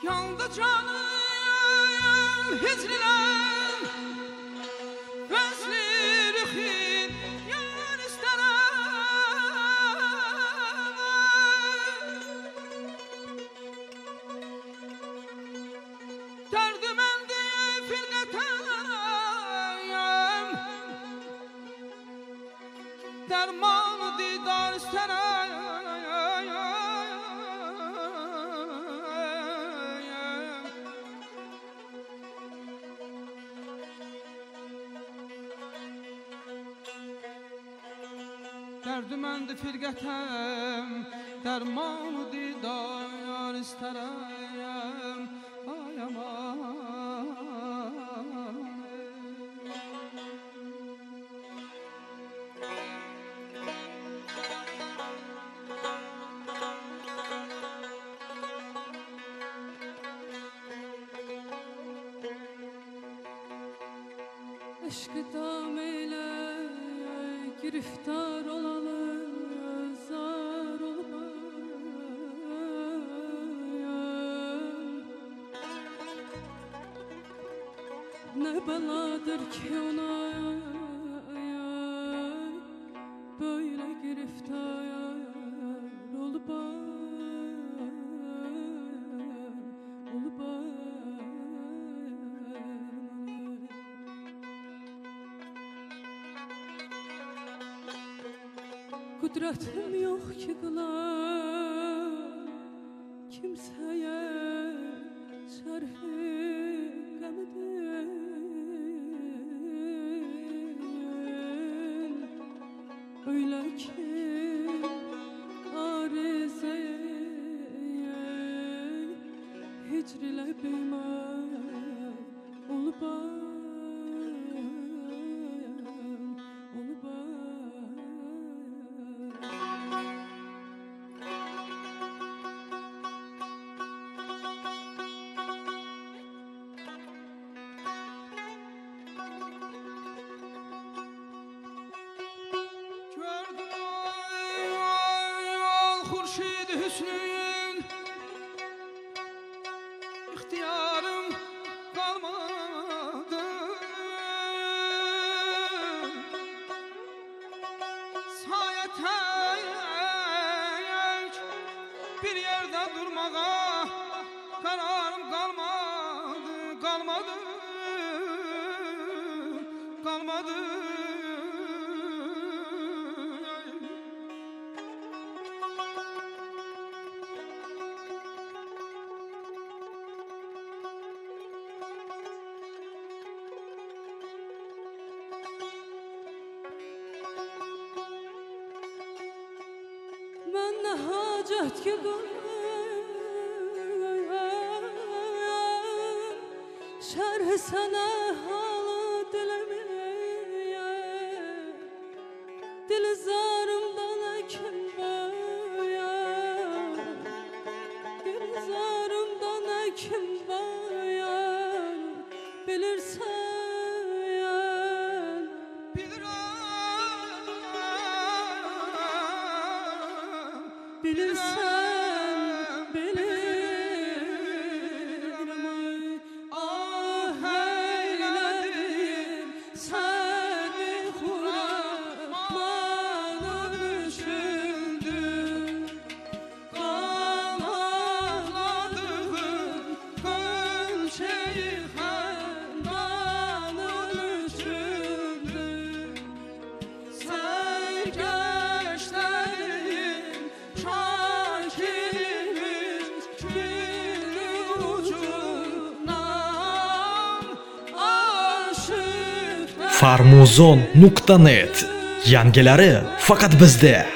Yandı canım hicrilen Veslirin yan isterim Derdim endi filgeteyim Dermanı didar isterim Derdim endi firgetem Dermanı didar isterim Ay aman Aşkı dam eyle giriftar olalı zar olmayım Ne beladır ki ona böyle giriftar olmayım Kudretim yok ki kılar kimseye şerhi gamedin Öyle ki arizeye hicrile bimar olup Hüsnün ihtiyarım kalmadı Sayetek bir yerde durmağa kararım kalmadı Ben ne hacet ki şerh sana halı dilemeye Dil zarımdan ekim boya Dil zarımdan ekim boya Bilirsen Bilirsen bilirim Ah eyledim seni Kur'an'ı düşündüm Kanatladığım kıl şeyhandanı düşündüm Sergeçlerin şakirimiz günü ucundan aşık Farmuzon.net Yangilari faqat bizda